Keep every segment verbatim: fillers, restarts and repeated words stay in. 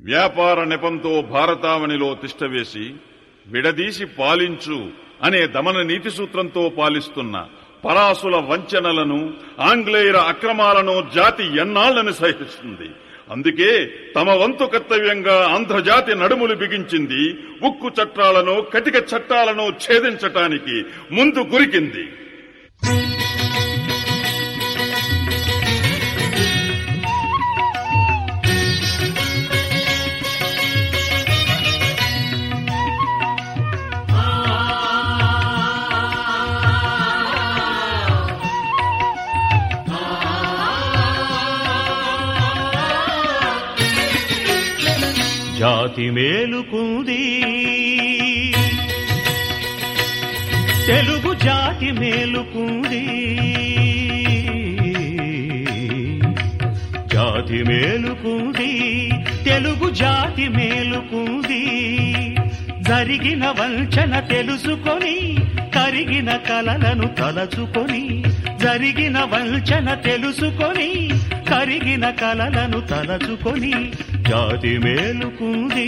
వ్యాపార నెపంతో భారతావనిలో తిష్టవేసి విడదీసి పాలించు అనే దమన నీతి సూత్రంతో పాలిస్తున్న పరాసుల వంచనలను ఆంగ్లేయుల అక్రమాలను జాతి ఎన్నాళ్లను సహిస్తుంది. అందుకే తమ వంతు కర్తవ్యంగా ఆంధ్రజాతి నడుములు బిగించింది. ఉక్కు చట్టాలను కటిక చట్టాలను ఛేదించటానికి ముందు గురికింది. జాతి మేలుకుంది, తెలుగు జాతి మేలుకుంది, జాతి మేలుకుంది, తెలుగు జాతి మేలుకుంది. జరిగిన వంచన తెలుసుకొని కరిగిన కలలను తలచుకొని, జరిగిన వంచన తెలుసుకొని కరిగిన కలలను తలచుకొని జాతి మేలుకుంది,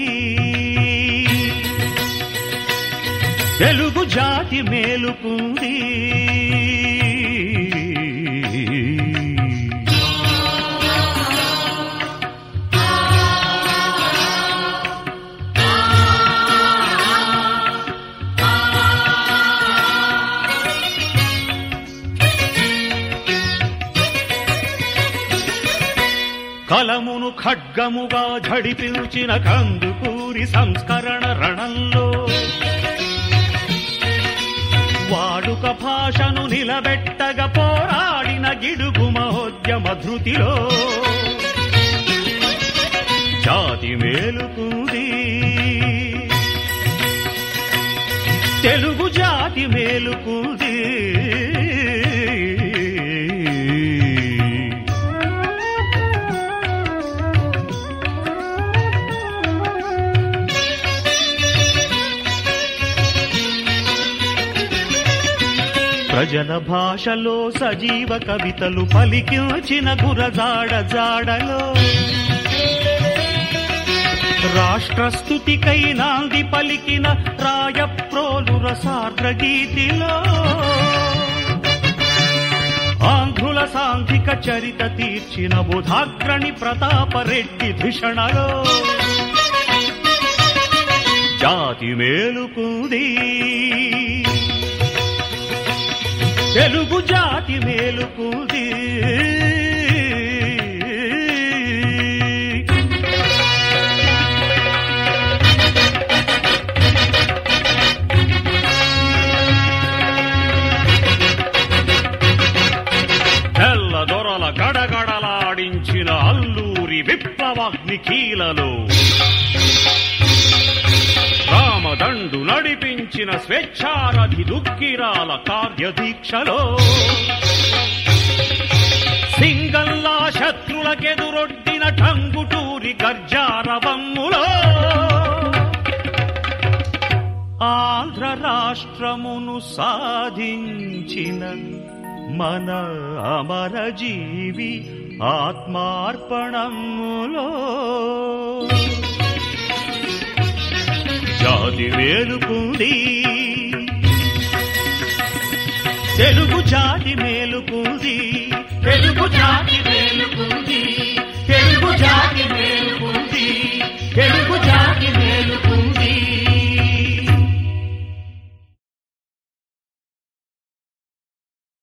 తెలుగు జాతి మేలుకుంది. కలమును ఖడ్గముగా ఝడిపిల్చిన కందుకూరి సంస్కరణ రణంలో, వాడుక భాషను నిలబెట్టగా పోరాడిన గిడుగు మహోద్యమ ధృతిలో జాతి మేలుకుంది, తెలుగు జాతి మేలుకుంది. ప్రజల భాషలో సజీవ కవితలు పలికించిన గురజాడ జాడలో, రాష్ట్రస్తుతికై నాంది పలికిన రాయప్రోలు రసార్ద్ర గీతిలో, ఆంధ్రుల సాంఘిక చరిత తీర్చిన బుధాగ్రణి ప్రతాపరెడ్డి ధిషణలో జాతి మేలుకుంది, తెలుగు జాతి మేలుకుంది. తెల్లదొరల గడగడలాడించిన అల్లూరి విప్లవాగ్ని కీలలో, రామదండు నడిపించిన స్వేచ్ఛారథి దుగ్గిరాల కార్యదీక్షలో, సింగల్లా శత్రులకెదురొడ్డిన టంగుటూరి గర్జారవమ్ములో, ఆంధ్ర రాష్ట్రమును సాధించిన మన అమరజీవి ఆత్మార్పణములో జాతి మేలుకుంది, తెలుగు జాతి మేలుకుంది, తెలుగు జాతి మేలుకుంది, తెలుగు జాతి మేలుకుంది.